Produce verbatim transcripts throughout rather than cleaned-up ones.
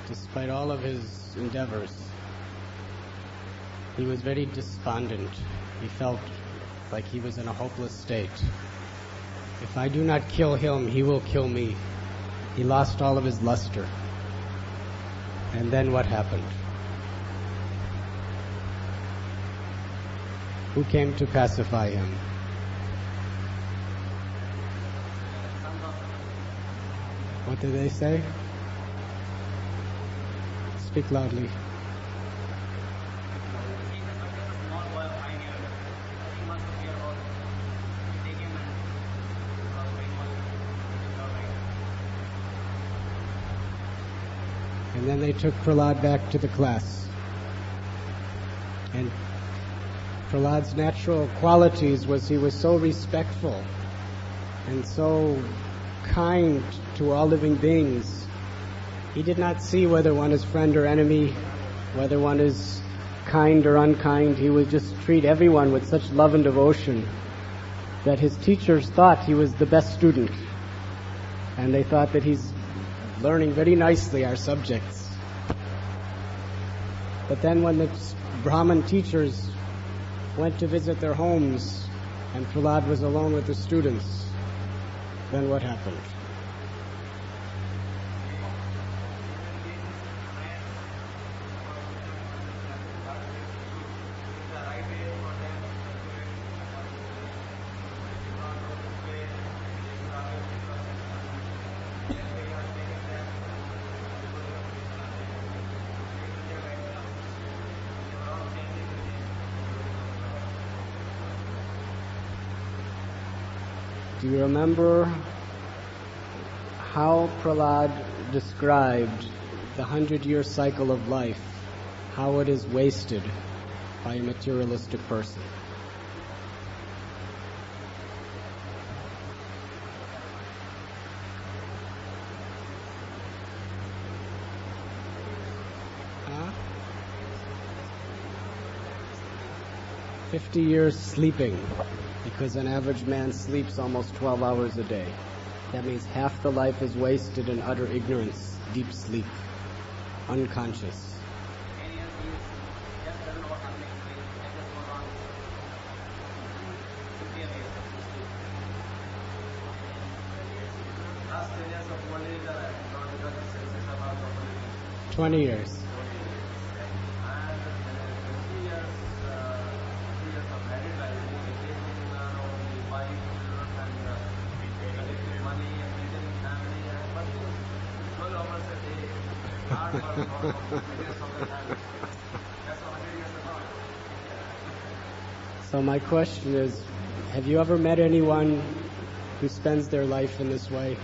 despite all of his endeavors, he was very despondent. He felt like he was in a hopeless state. If I do not kill him, he will kill me. He lost all of his luster. And then what happened? Who came to pacify him? What did they say? Speak loudly. And then they took Prahlad back to the class. And Prahlad's natural qualities was he was so respectful and so kind to all living beings. He did not see whether one is friend or enemy, whether one is kind or unkind. He would just treat everyone with such love and devotion that his teachers thought he was the best student. And they thought that he's learning very nicely our subjects. But then when the Brahmin teachers went to visit their homes and Prahlad was alone with the students, then what happened? Do you remember how Prahlad described the hundred-year cycle of life, how it is wasted by a materialistic person? Huh? Fifty years sleeping. Because an average man sleeps almost twelve hours a day. That means half the life is wasted in utter ignorance, deep sleep, unconscious. Twenty years. So my question is, have you ever met anyone who spends their life in this way?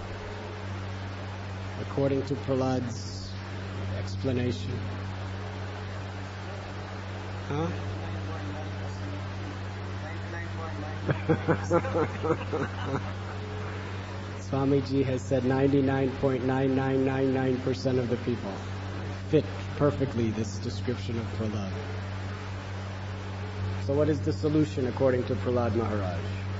According to Prahlad's explanation. Huh? Swamiji has said ninety-nine point nine nine nine nine percent of the people fit perfectly this description of Prahlad. So what is the solution according to Prahlad Maharaj?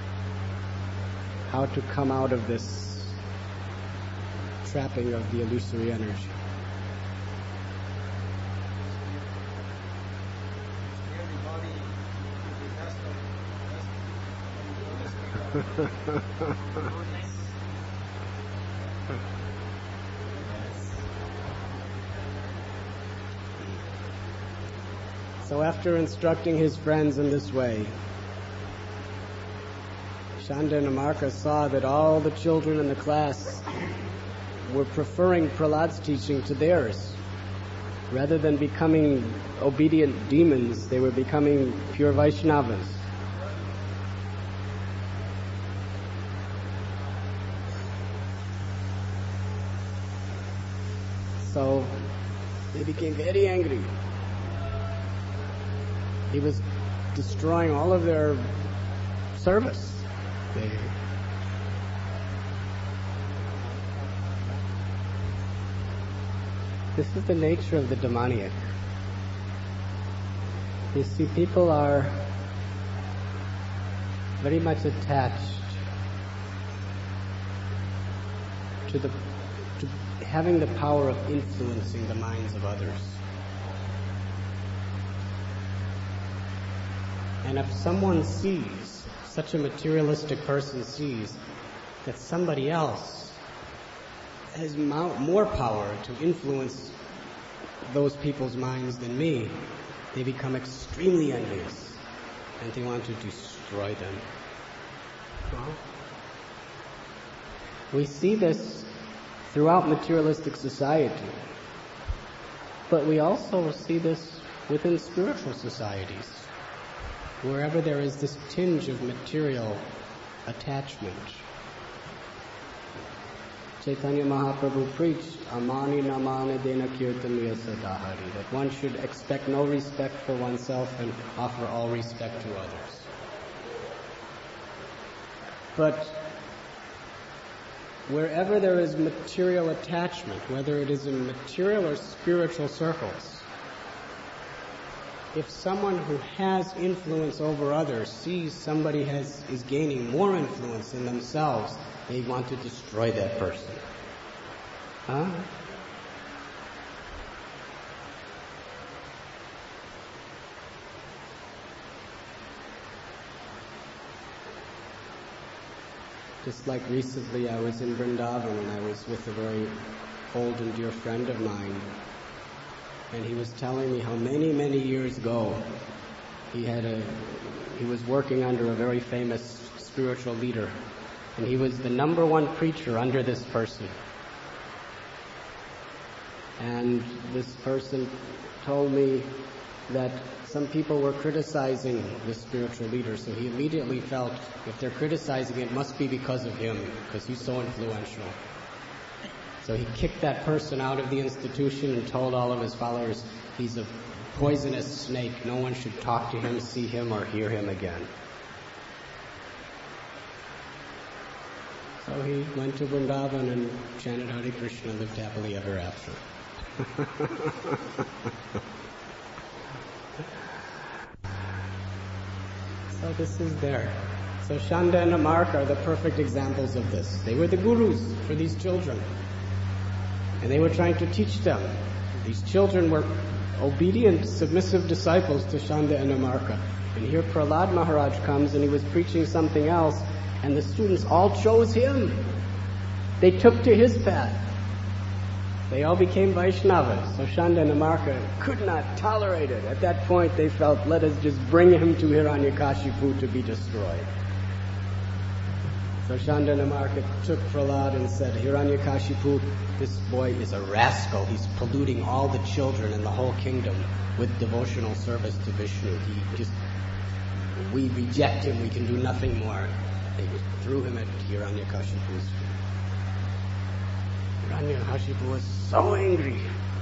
How to come out of this trapping of the illusory energy? So after instructing his friends in this way, Chandanamarka saw that all the children in the class were preferring Prahlad's teaching to theirs. Rather than becoming obedient demons, they were becoming pure Vaishnavas. So they became very angry. He was destroying all of their service. They, this is the nature of the demoniac. You see, people are very much attached to the to having the power of influencing the minds of others. And if someone sees, such a materialistic person sees, that somebody else has more power to influence those people's minds than me, they become extremely envious and they want to destroy them. Well, we see this throughout materialistic society, but we also see this within spiritual societies. Wherever there is this tinge of material attachment. Chaitanya Mahaprabhu preached, Amani Namani Dena Kirtaniya Sadahari, that one should expect no respect for oneself and offer all respect to others. But wherever there is material attachment, whether it is in material or spiritual circles, if someone who has influence over others sees somebody has is gaining more influence in themselves, they want to destroy that person. Huh? Just like recently I was in Vrindavan and I was with a very old and dear friend of mine. And he was telling me how many, many years ago he had a, he was working under a very famous spiritual leader. And he was the number one preacher under this person. And this person told me that some people were criticizing this spiritual leader. So he immediately felt if they're criticizing it, it must be because of him, because he's so influential. So he kicked that person out of the institution and told all of his followers, he's a poisonous snake. No one should talk to him, see him, or hear him again. So he went to Vrindavan and chanted Hare Krishna and lived happily ever after. So this is there. So Shanda and Amarka are the perfect examples of this. They were the gurus for these children. And they were trying to teach them. These children were obedient, submissive disciples to Shanda and Amarka. And here Prahlad Maharaj comes and he was preaching something else, and the students all chose him. They took to his path. They all became Vaishnavas. So Shanda and Amarka could not tolerate it. At that point they felt, let us just bring him to Hiranyakashipu to be destroyed. So Shanda and Amarka took Prahlad and said, Hiranyakashipu, this boy is a rascal. He's polluting all the children in the whole kingdom with devotional service to Vishnu. He just, we reject him. We can do nothing more. They threw him at Hiranyakashipu's feet. Hiranyakashipu was so angry.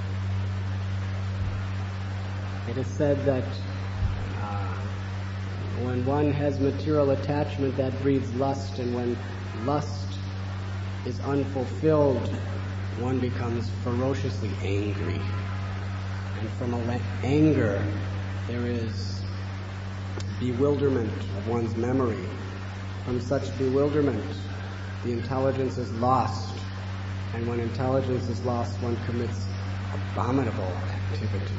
It is said that uh, when one has material attachment, that breeds lust, and when lust is unfulfilled, one becomes ferociously angry. And from anger, there is bewilderment of one's memory. From such bewilderment, the intelligence is lost. And when intelligence is lost, one commits abominable activities.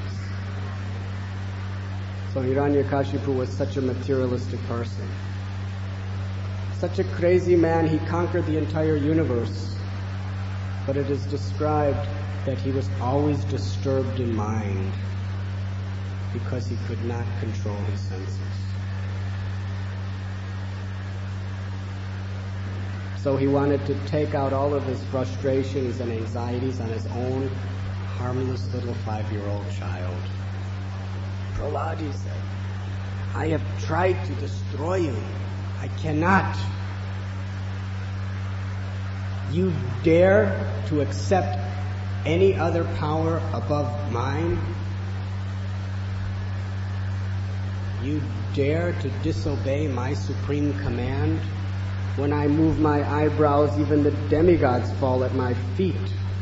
So Hiranyakashipu was such a materialistic person. Such a crazy man, he conquered the entire universe. But it is described that he was always disturbed in mind because he could not control his senses. So he wanted to take out all of his frustrations and anxieties on his own harmless little five-year-old child. Prahlad, he said, I have tried to destroy you. I cannot. You dare to accept any other power above mine? You dare to disobey my supreme command? When I move my eyebrows, even the demigods fall at my feet.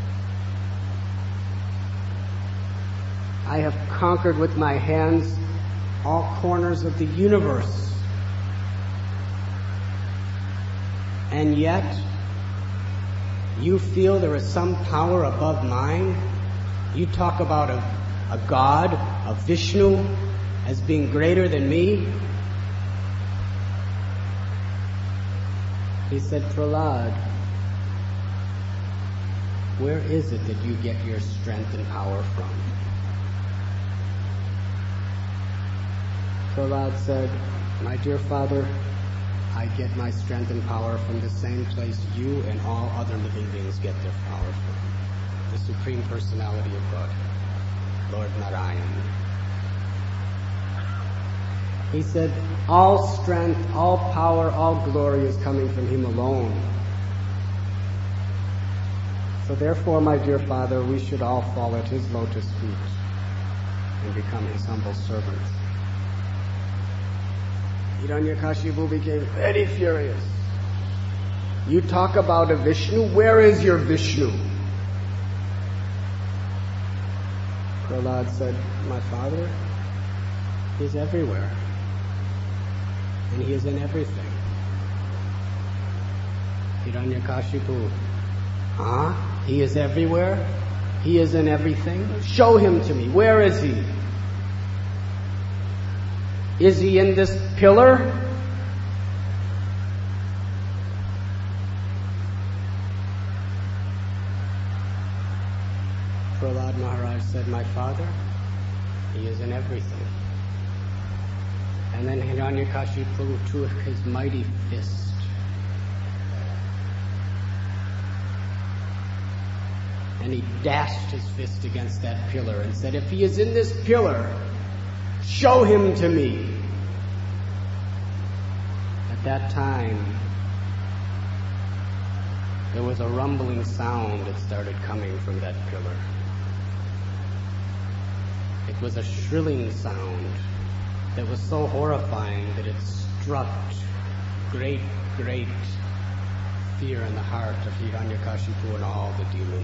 I have conquered with my hands all corners of the universe. And yet, You feel there is some power above mine? You talk about a, a god, a Vishnu, as being greater than me? He said, Prahlad, where is it that you get your strength and power from? Prahlad said, my dear father, I get my strength and power from the same place you and all other living beings get their power from. The Supreme Personality of Godhead, Lord Narayan. He said, all strength, all power, all glory is coming from Him alone. So therefore, my dear Father, we should all fall at His lotus feet and become His humble servants. Hiranyakashipu became very furious. You talk about a Vishnu, where is your Vishnu? Prahlad said, my father, He is everywhere. And He is in everything. Hiranyakashipu, huh? He is everywhere? He is in everything? Show Him to me. Where is He? Is He in this pillar? Prahlad Maharaj said, my father, He is in everything. And then Hiranyakashipu took his mighty fist and he dashed his fist against that pillar and said, if He is in this pillar, show Him to me. At that time, there was a rumbling sound that started coming from that pillar. It was a shrilling sound that was so horrifying that it struck great, great fear in the heart of Hiranyakashipu and all the demons.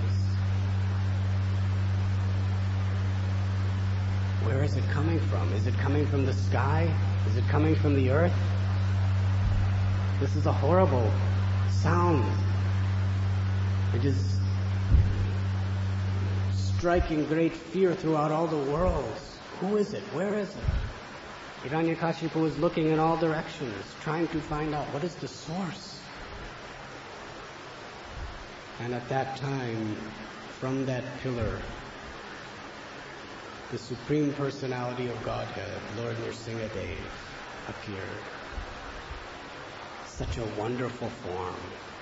Where is it coming from? Is it coming from the sky? Is it coming from the earth? This is a horrible sound. It is striking great fear throughout all the worlds. Who is it? Where is it? Hiranyakashipu was looking in all directions, trying to find out what is the source. And at that time, from that pillar, the Supreme Personality of Godhead, Lord Nrsingadev, appeared. Such a wonderful form.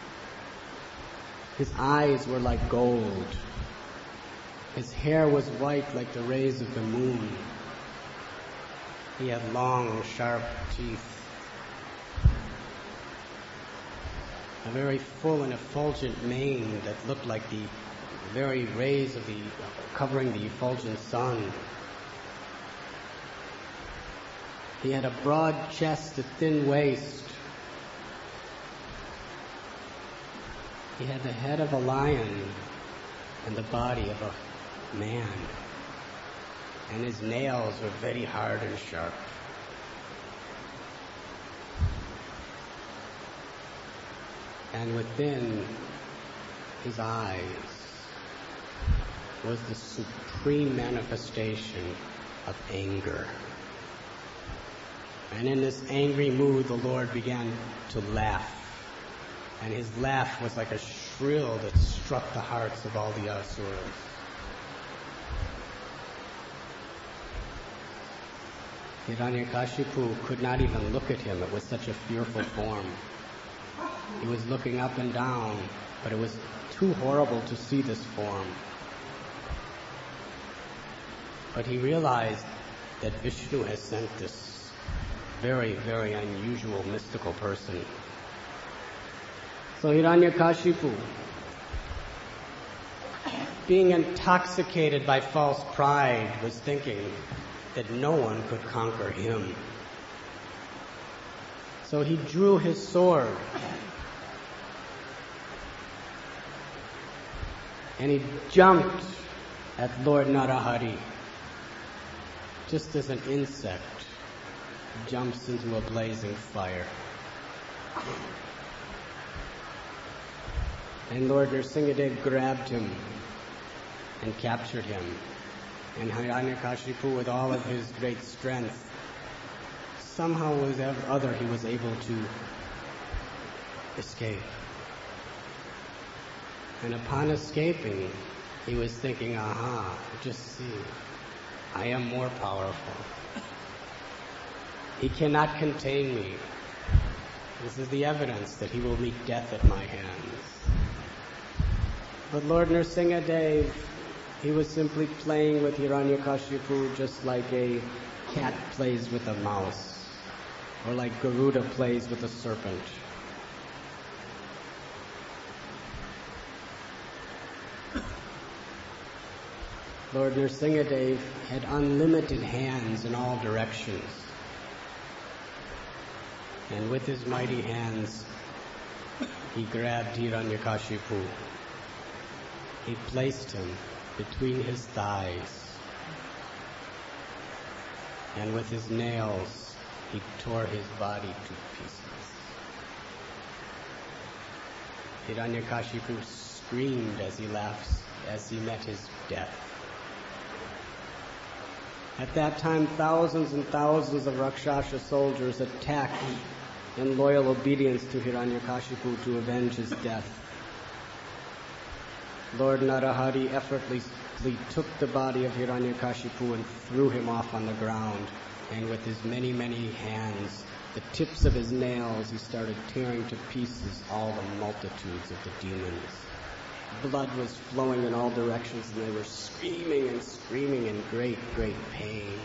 His eyes were like gold. His hair was white like the rays of the moon. He had long, sharp teeth. A very full and effulgent mane that looked like the very rays of the, covering the effulgent sun. He had a broad chest, a thin waist. He had the head of a lion and the body of a man. And his nails were very hard and sharp. And within his eyes was the supreme manifestation of anger. And in this angry mood, the Lord began to laugh. And his laugh was like a shrill that struck the hearts of all the asuras. Hiranyakashipu could not even look at him. It was such a fearful form. He was looking up and down, but it was too horrible to see this form. But he realized that Vishnu has sent this very, very unusual mystical person. So Hiranyakashipu, being intoxicated by false pride, was thinking that no one could conquer him. So he drew his sword and he jumped at Lord Narahari, just as an insect jumps into a blazing fire. And Lord Nrsingadev grabbed him and captured him. And Hiranyakashipu, with all of his great strength, somehow or other he was able to escape. And upon escaping, he was thinking, aha, just see, I am more powerful. He cannot contain me. This is the evidence that he will meet death at my hands. But Lord Nrsingadev, he was simply playing with Hiranyakashipu just like a cat plays with a mouse, or like Garuda plays with a serpent. Lord Nrsingadev had unlimited hands in all directions. And with his mighty hands, he grabbed Hiranyakashipu. He placed him between his thighs. And with his nails, he tore his body to pieces. Hiranyakashipu screamed as he laughed, as he met his death. At that time, thousands and thousands of Rakshasa soldiers attacked in loyal obedience to Hiranyakashipu to avenge his death. Lord Narahari effortlessly took the body of Hiranyakashipu and threw him off on the ground. And with his many, many hands, the tips of his nails, he started tearing to pieces all the multitudes of the demons. Blood was flowing in all directions, and they were screaming and screaming in great, great pain.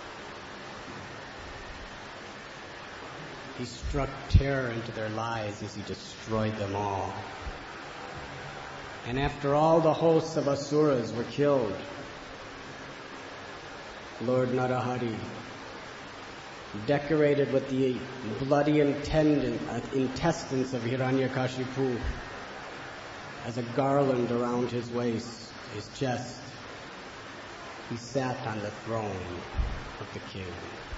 He struck terror into their lives as he destroyed them all. And after all the hosts of Asuras were killed, Lord Narahari, decorated with the bloody intestines of Hiranyakashipu, as a garland around his waist, his chest, he sat on the throne of the king.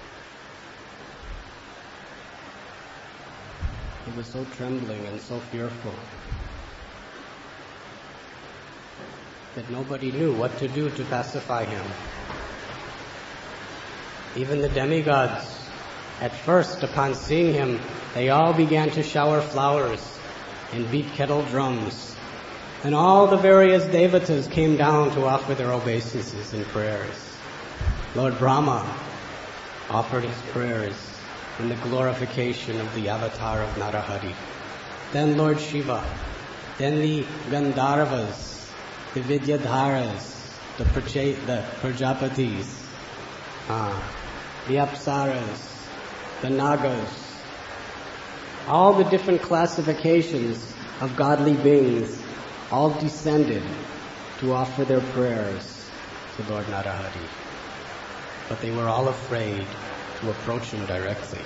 He was so trembling and so fearful that nobody knew what to do to pacify him. Even the demigods, at first, upon seeing him, they all began to shower flowers and beat kettle drums. And all the various devatas came down to offer their obeisances and prayers. Lord Brahma offered his prayers in the glorification of the avatar of Narahari. Then Lord Shiva, then the Gandharvas, the Vidyadharas, the, Praja, the Prajapatis, uh, the Apsaras, the Nagas, all the different classifications of godly beings all descended to offer their prayers to Lord Narahari. But they were all afraid to approach him directly.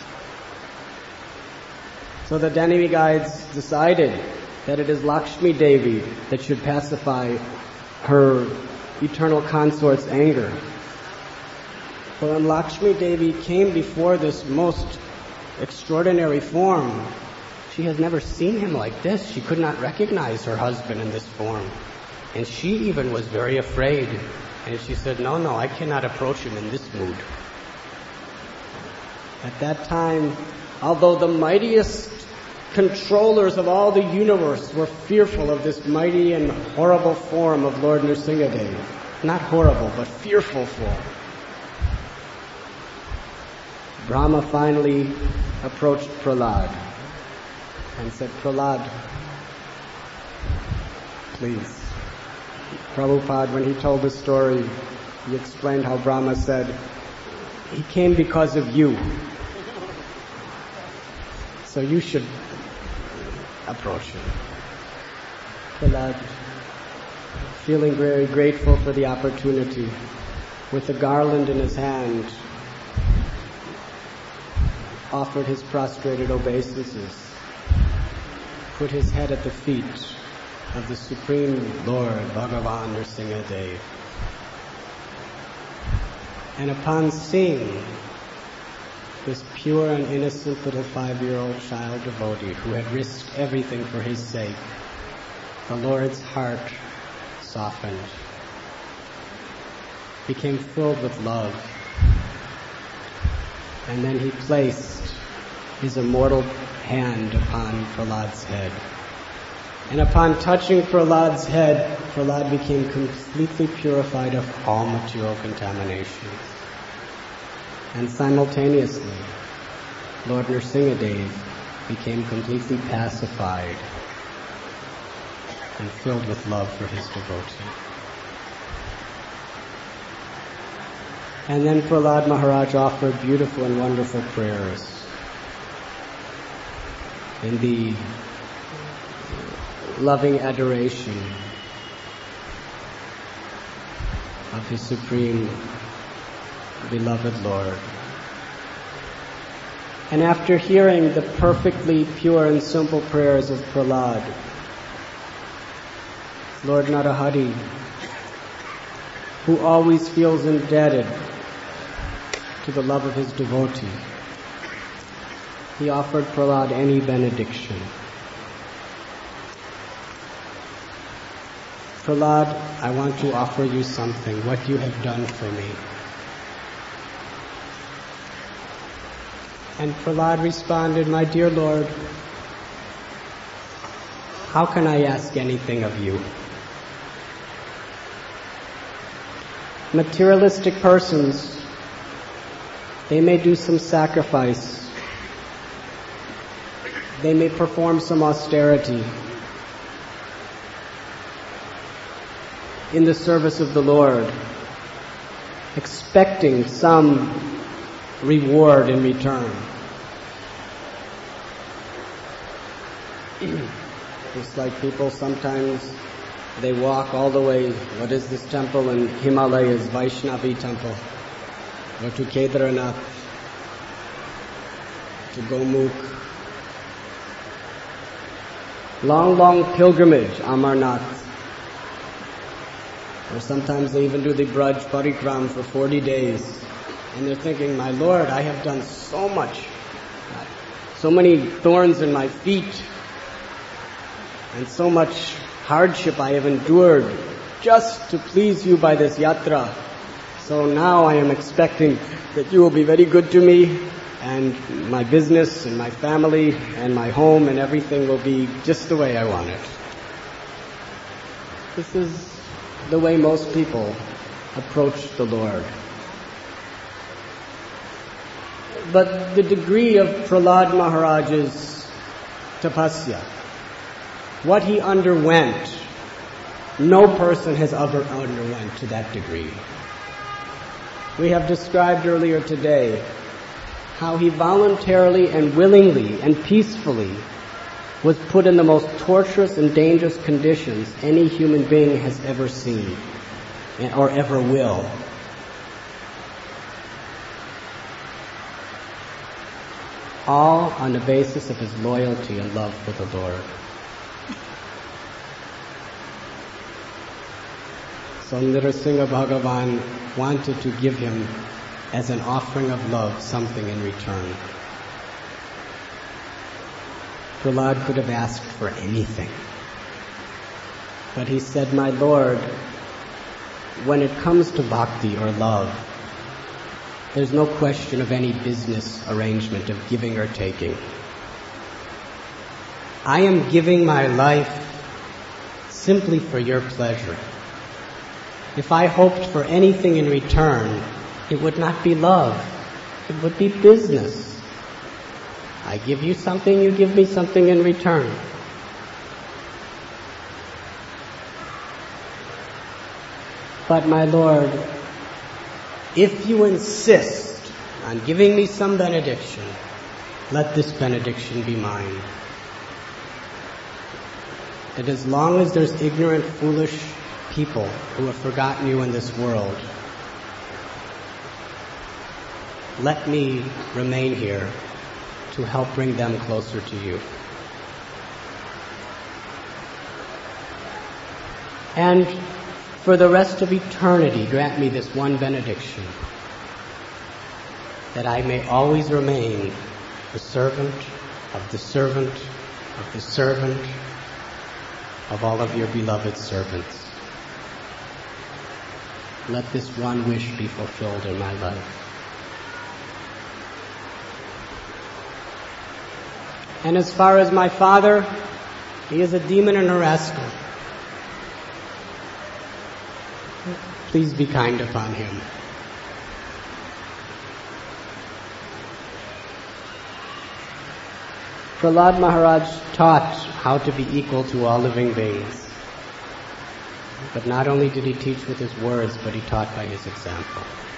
So the demigods decided that it is Lakshmi Devi that should pacify her eternal consort's anger. For when Lakshmi Devi came before this most extraordinary form, she has never seen him like this. She could not recognize her husband in this form. And she even was very afraid. And she said, no, no, I cannot approach him in this mood. At that time, although the mightiest controllers of all the universe were fearful of this mighty and horrible form of Lord Nrsingadev, not horrible, but fearful form, Brahma finally approached Prahlad and said, Prahlad, please. Prabhupada, when he told the story, he explained how Brahma said, he came because of you. So you should approach him. Prahlad, feeling very grateful for the opportunity, with the garland in his hand, offered his prostrated obeisances, put his head at the feet of the Supreme Lord, Bhagavan Nrsingadev. And upon seeing this pure and innocent little five-year-old child devotee who had risked everything for his sake, the Lord's heart softened, became filled with love, and then he placed his immortal hand upon Prahlad's head. And upon touching Prahlad's head, Prahlad became completely purified of all material contaminations. And simultaneously, Lord Nrsingadev became completely pacified and filled with love for his devotee. And then Prahlad Maharaj offered beautiful and wonderful prayers in the loving adoration of his supreme beloved Lord. And after hearing the perfectly pure and simple prayers of Prahlad, Lord Narahari, who always feels indebted to the love of his devotee, he offered Prahlad any benediction. Prahlad, I want to offer you something, what you have done for me. And Prahlad responded, my dear Lord, how can I ask anything of you? Materialistic persons, they may do some sacrifice. They may perform some austerity in the service of the Lord, expecting some reward in return. Just like people sometimes, they walk all the way, what is this temple in Himalayas, Vaishnavi temple, or to Kedarnath, to Gomukh. Long, long pilgrimage, Amarnath. Or sometimes they even do the Braj Parikram for forty days. And they're thinking, my Lord, I have done so much, so many thorns in my feet, and so much hardship I have endured just to please you by this yatra. So now I am expecting that you will be very good to me, and my business and my family and my home and everything will be just the way I want it. This is the way most people approach the Lord. But the degree of Prahlad Maharaj's tapasya, what he underwent, no person has ever underwent to that degree. We have described earlier today how he voluntarily and willingly and peacefully was put in the most torturous and dangerous conditions any human being has ever seen or ever will. All on the basis of his loyalty and love for the Lord. So Nrsinga Bhagavan wanted to give him, as an offering of love, something in return. Prahlad could have asked for anything. But he said, my Lord, when it comes to bhakti or love, there's no question of any business arrangement of giving or taking. I am giving my life simply for your pleasure. If I hoped for anything in return, it would not be love. It would be business. I give you something, you give me something in return. But my Lord, if you insist on giving me some benediction, let this benediction be mine. That as long as there's ignorant, foolish people who have forgotten you in this world, let me remain here to help bring them closer to you. And for the rest of eternity, grant me this one benediction, that I may always remain the servant of the servant of the servant of all of your beloved servants. Let this one wish be fulfilled in my life. And as far as my father, he is a demon and a rascal. Please be kind upon him. Prahlad Maharaj taught how to be equal to all living beings. But not only did he teach with his words, but he taught by his example.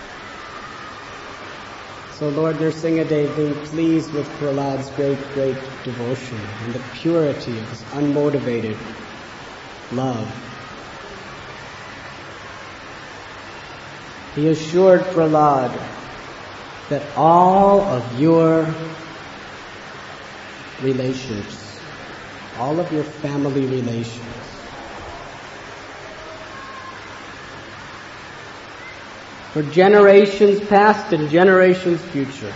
So Lord Nrsingadev, being pleased with Prahlad's great, great devotion and the purity of his unmotivated love, he assured Prahlad that all of your relations, all of your family relations, for generations past and generations future,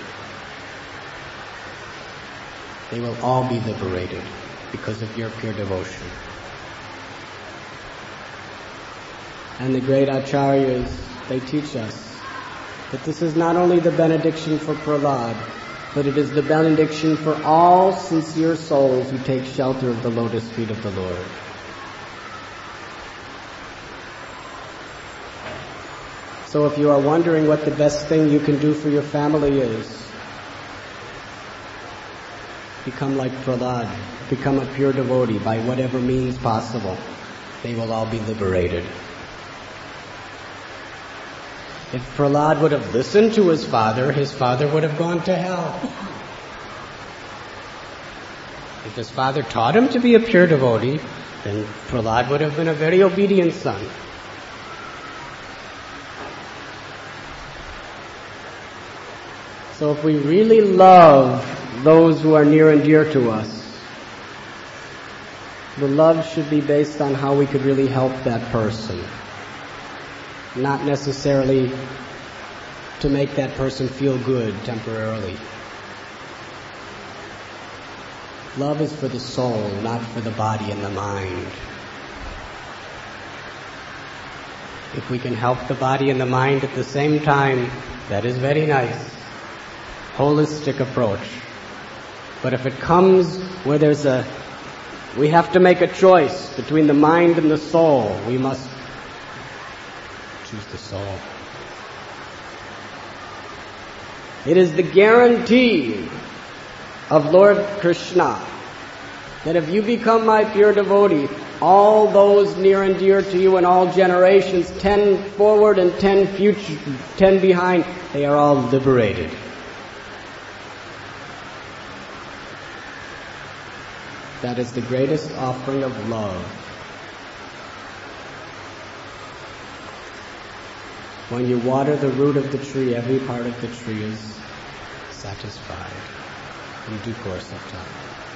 they will all be liberated because of your pure devotion. And the great acharyas, they teach us that this is not only the benediction for Prahlad, but it is the benediction for all sincere souls who take shelter of the lotus feet of the Lord. So if you are wondering what the best thing you can do for your family is, become like Prahlad, become a pure devotee by whatever means possible. They will all be liberated. If Prahlad would have listened to his father, his father would have gone to hell. If his father taught him to be a pure devotee, then Prahlad would have been a very obedient son. So if we really love those who are near and dear to us, the love should be based on how we could really help that person. Not necessarily to make that person feel good temporarily. Love is for the soul, not for the body and the mind. If we can help the body and the mind at the same time, that is very nice. Holistic approach. But if it comes where there's a, we have to make a choice between the mind and the soul, we must choose the soul. It is the guarantee of Lord Krishna that if you become my pure devotee, all those near and dear to you in all generations, ten forward and ten future, ten behind, they are all liberated. That is the greatest offering of love. When you water the root of the tree, every part of the tree is satisfied in due course of time.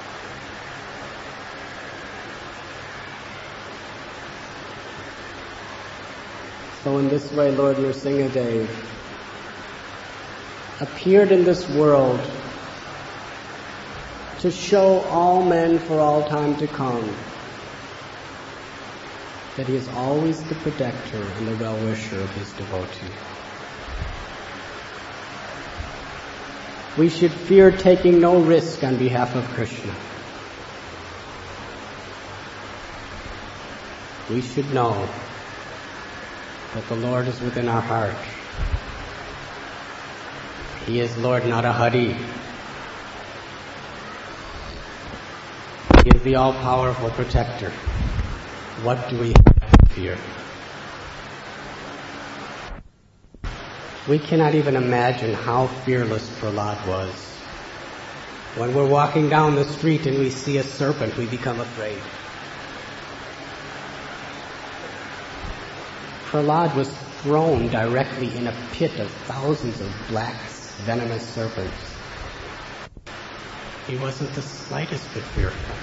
So in this way, Lord Nrsingadev appeared in this world to show all men for all time to come that he is always the protector and the well-wisher of his devotee. We should fear taking no risk on behalf of Krishna. We should know that the Lord is within our heart. He is Lord Narahari. He is the all-powerful protector. What do we have to fear? We cannot even imagine how fearless Prahlad was. When we're walking down the street and we see a serpent, we become afraid. Prahlad was thrown directly in a pit of thousands of black, venomous serpents. He wasn't the slightest bit fearful.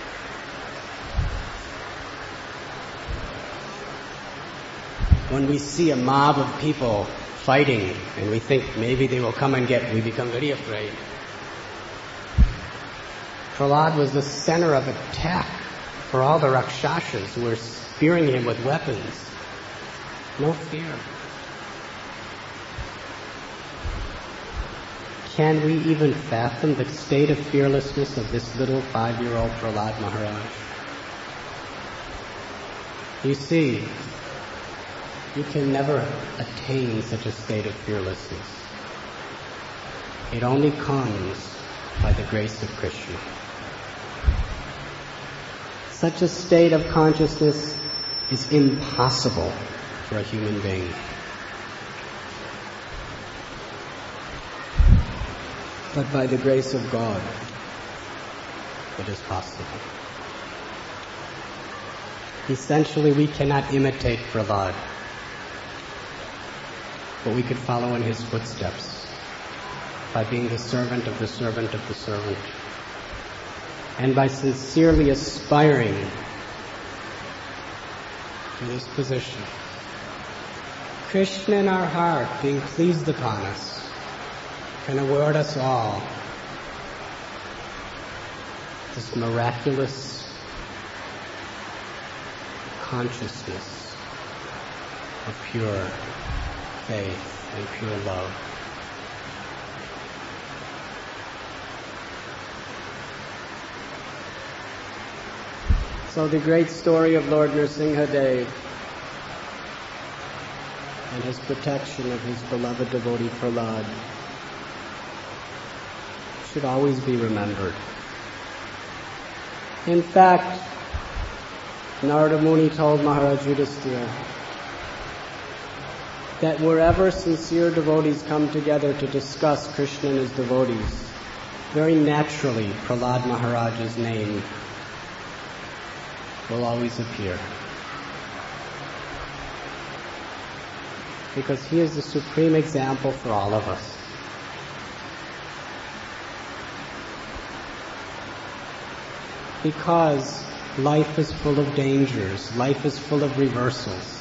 When we see a mob of people fighting and we think maybe they will come and get, we become very afraid. Prahlad was the center of attack for all the Rakshasas who were spearing him with weapons. No fear. Can we even fathom the state of fearlessness of this little five-year-old Prahlad Maharaj? You see, you can never attain such a state of fearlessness. It only comes by the grace of Krishna. Such a state of consciousness is impossible for a human being. But by the grace of God, it is possible. Essentially, we cannot imitate Prahlad, but we could follow in his footsteps by being the servant of the servant of the servant, and by sincerely aspiring to this position. Krishna in our heart, being pleased upon us, can award us all this miraculous consciousness of pure faith and pure love. So the great story of Lord Nrsimhadev and his protection of his beloved devotee Prahlad should always be remembered. In fact, Narada Muni told Maharaj Yudhisthira that wherever sincere devotees come together to discuss Krishna and his devotees, very naturally Prahlad Maharaj's name will always appear. Because he is the supreme example for all of us. Because life is full of dangers, life is full of reversals.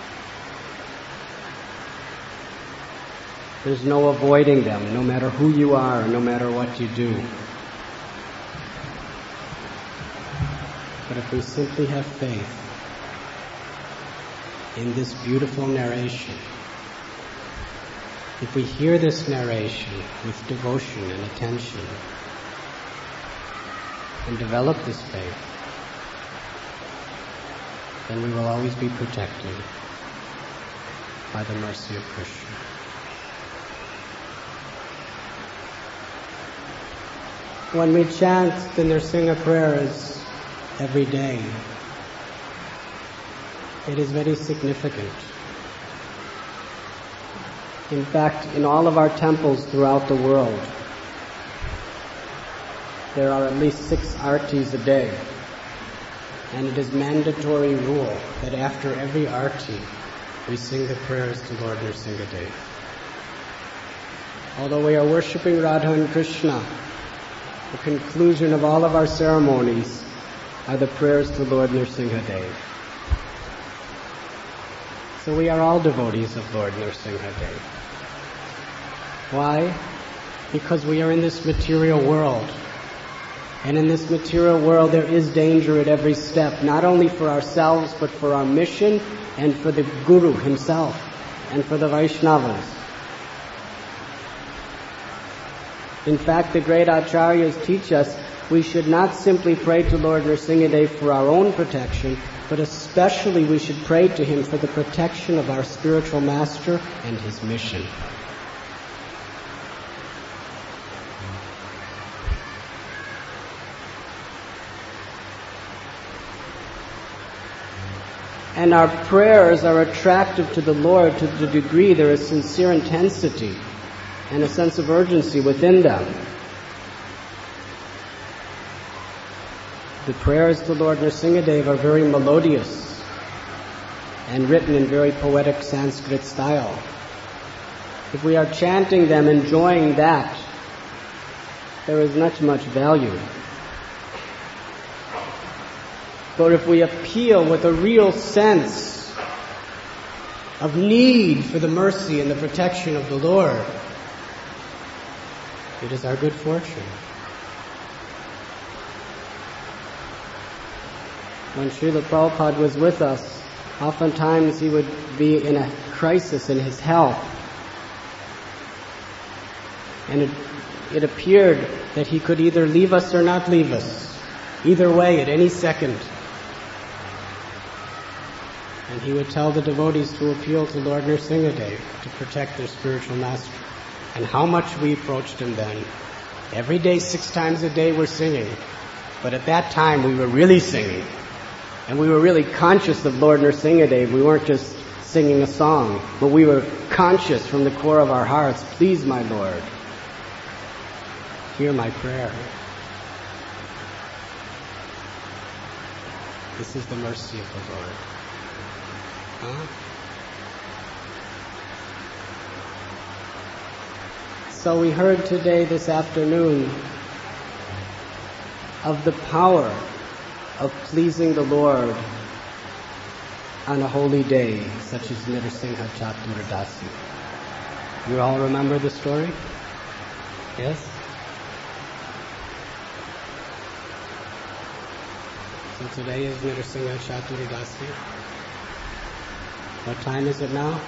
There's no avoiding them, no matter who you are, no matter what you do. But if we simply have faith in this beautiful narration, if we hear this narration with devotion and attention, and develop this faith, then we will always be protected by the mercy of Krishna. When we chant the Nrsimha prayers every day, it is very significant. In fact, in all of our temples throughout the world, there are at least six artis a day, and it is mandatory rule that after every arti we sing the prayers to Lord Nrsimhadev. Although we are worshipping Radha and Krishna, the conclusion of all of our ceremonies are the prayers to Lord Nrsimhadev. So we are all devotees of Lord Nrsimhadev. Why? Because we are in this material world. And in this material world there is danger at every step, not only for ourselves, but for our mission and for the Guru himself and for the Vaishnavas. In fact, the great Acharyas teach us we should not simply pray to Lord Nrsimhadev for our own protection, but especially we should pray to him for the protection of our spiritual master and his mission. And our prayers are attractive to the Lord to the degree there is sincere intensity and a sense of urgency within them. The prayers to Lord Nrsimhadev are very melodious and written in very poetic Sanskrit style. If we are chanting them, enjoying that, there is not much value. But if we appeal with a real sense of need for the mercy and the protection of the Lord, it is our good fortune. when Srila Prabhupada was with us, oftentimes he would be in a crisis in his health. And it, it appeared that he could either leave us or not leave us. Either way, at any second. And he would tell the devotees to appeal to Lord Nrsingadev to protect their spiritual master. And how much we approached him then. Every day, six times a day, we're singing. But at that time, we were really singing. And we were really conscious of Lord Nrsingadev. We weren't just singing a song, but we were conscious from the core of our hearts, please, my Lord, hear my prayer. This is the mercy of the Lord. Huh? So we heard today, this afternoon, of the power of pleasing the Lord on a holy day, such as Nrsimha Chaturdasi. You all remember the story? Yes? So today is Nrsimha Chaturdasi. What time is it now?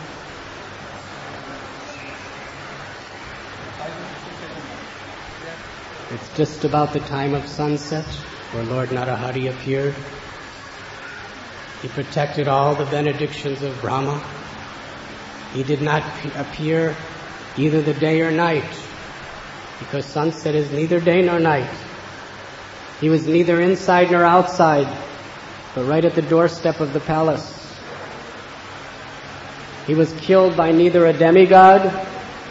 It's just about the time of sunset where Lord Narahari appeared. He protected all the benedictions of Brahma. He did not appear either the day or night, because sunset is neither day nor night. He was neither inside nor outside, but right at the doorstep of the palace. He was killed by neither a demigod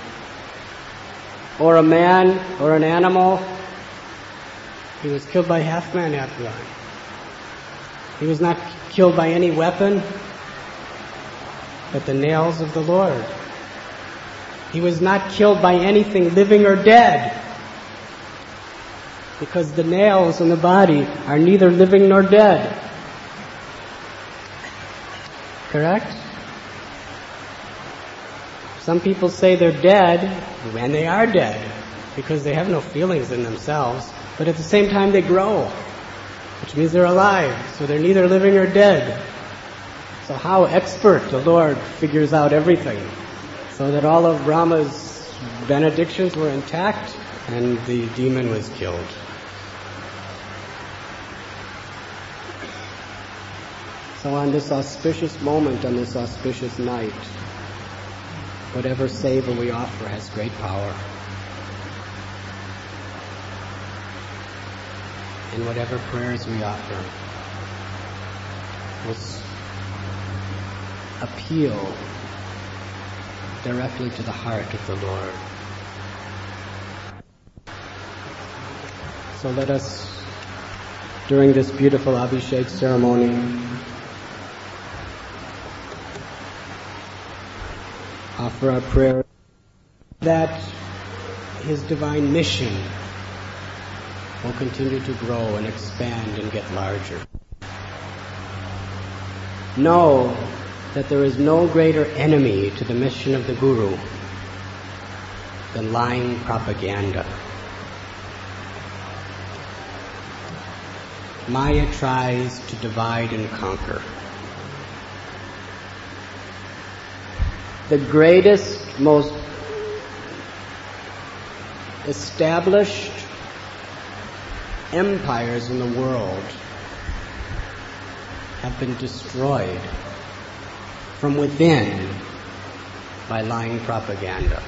or a man or an animal. He was killed by half man, half God. He was not killed by any weapon but the nails of the Lord. He was not killed by anything living or dead, because the nails in the body are neither living nor dead. Correct? Some people say they're dead, and they are dead, because they have no feelings in themselves, but at the same time they grow, which means they're alive, so they're neither living or dead. So how expert the Lord figures out everything, so that all of Brahma's benedictions were intact, and the demon was killed. So on this auspicious moment, on this auspicious night, whatever seva we offer has great power. And whatever prayers we offer will appeal directly to the heart of the Lord. So let us, during this beautiful Abhishek ceremony, offer our prayer that His divine mission will continue to grow and expand and get larger. Know that there is no greater enemy to the mission of the Guru than lying propaganda. Maya tries to divide and conquer. The greatest, most established empires in the world have been destroyed from within by lying propaganda.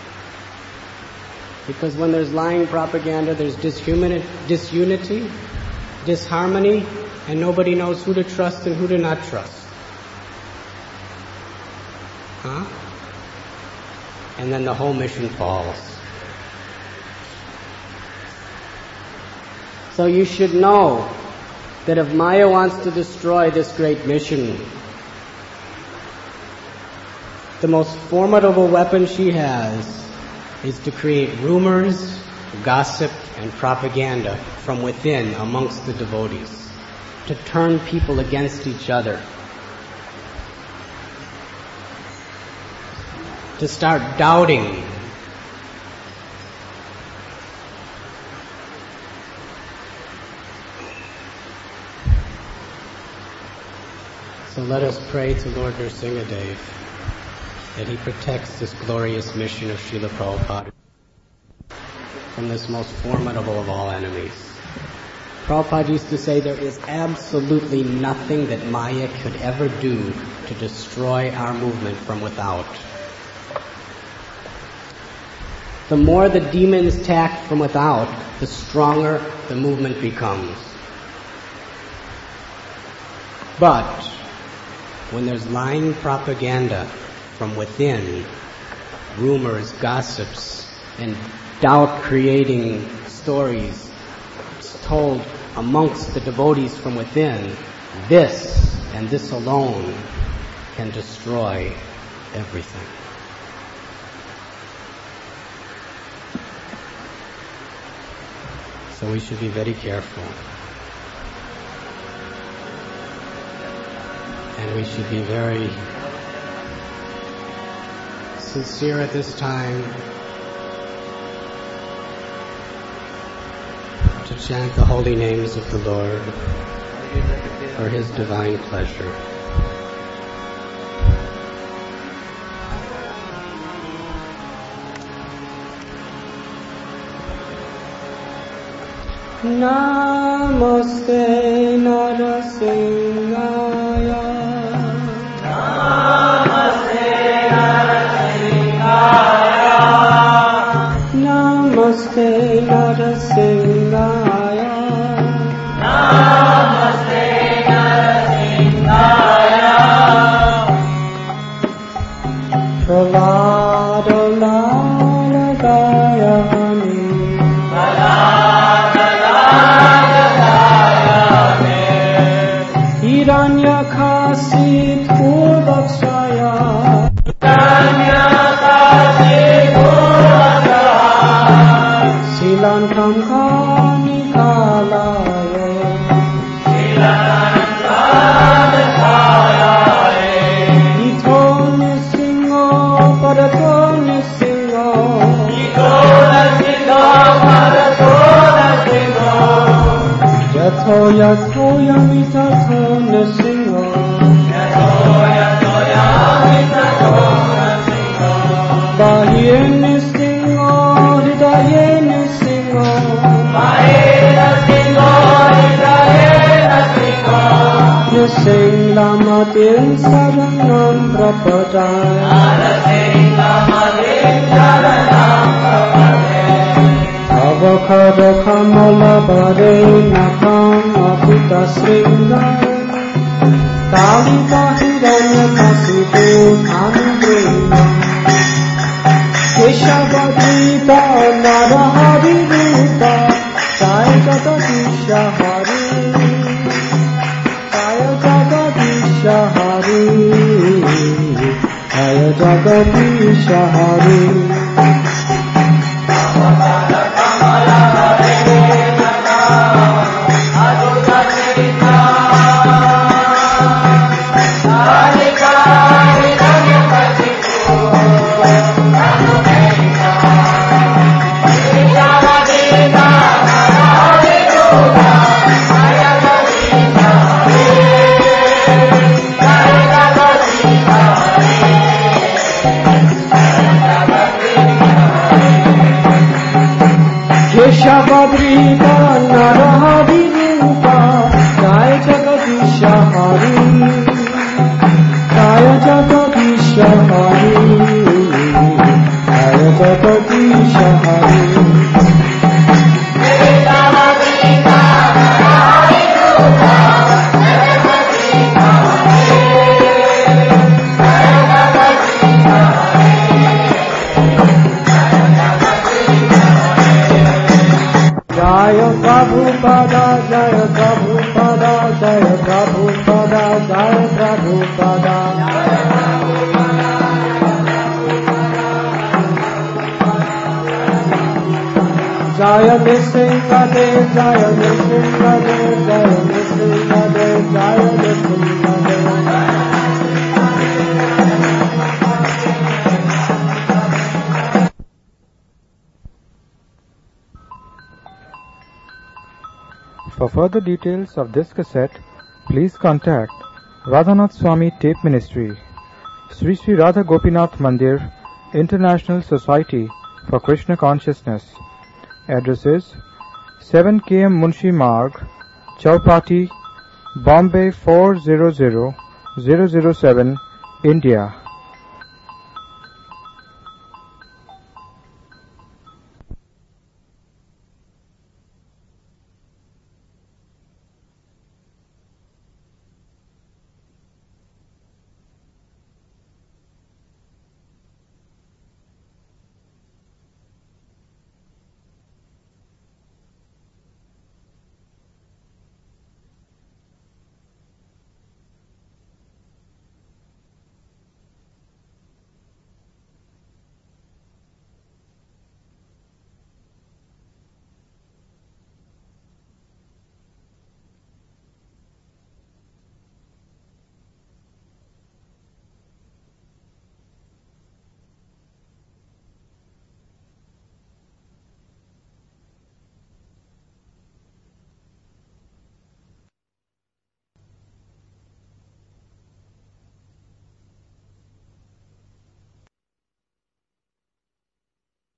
Because when there's lying propaganda, there's dishumani- disunity, disharmony, and nobody knows who to trust and who to not trust. Huh? And then the whole mission falls. So you should know that if Maya wants to destroy this great mission, the most formidable weapon she has is to create rumors, gossip, and propaganda from within amongst the devotees, to turn people against each other, to start doubting. So let us pray to Lord Nrsingadev that he protects this glorious mission of Srila Prabhupada from this most formidable of all enemies. Prabhupada used to say there is absolutely nothing that Maya could ever do to destroy our movement from without. The more the demons attack from without, the stronger the movement becomes. But when there's lying propaganda from within, rumors, gossips, and doubt-creating stories told amongst the devotees from within, this and this alone can destroy everything. So we should be very careful. And we should be very sincere at this time to chant the holy names of the Lord for His divine pleasure. Namaste Narasimhaya. Namaste Narasimhaya. Namaste Narasimhaya. Namaste Narasimhaya. Pralada Lala Dayani. Hiranyakasit Purvakshaya. Hiranyakasit Purvakshaya. Silantam Kanikalaya. Silantam Kanikalaya. Ito Nisingo Parato Nisingo. Ito Nisingo Parato Nisingo. Yato Yato Yamitato Nisingo. Yato Yato Yamitato Nisingo. Bahiye Nisingo, Hidaye Nisingo. Bahiye Nisingo, Hidaye Nisingo. Nising Lamatin Saranam Prapadaya. Nising Lamatin Saranam Prapadaya. Avakara Kamala Bare Nakam Apita Sringaya. Talita Hiranya Kasitu Anudrina. Keshavadita Narahari Rupa. Jaya Jagadisha Hari. Jaya Jagadisha Hari. Jaya Jagadisha Hari. Keshavadrita Narahari Rupa. Jaya Jagadisha Hari. Jaya Jagadisha Hari. Jaya Jagadisha Hari. Keshavadrita Narahari Rupa. Jaya Jagadisha Hari. Jaya Jagadisha Hari. Jaya Prabhupada, Jaya Prabhupada, Jaya Prabhupada, Jaya Prabhupada. Jaya Nrsingadev, Jaya Nrsingadev, Jaya Nrsingadev, Jaya Nrsingadev. For further details of this cassette, please contact Radhanath Swami Tape Ministry, Sri Sri Radha Gopinath Mandir, International Society for Krishna Consciousness. Address is seven K M Munshi Marg, Chowpatty, Bombay four zero zero zero zero seven, India.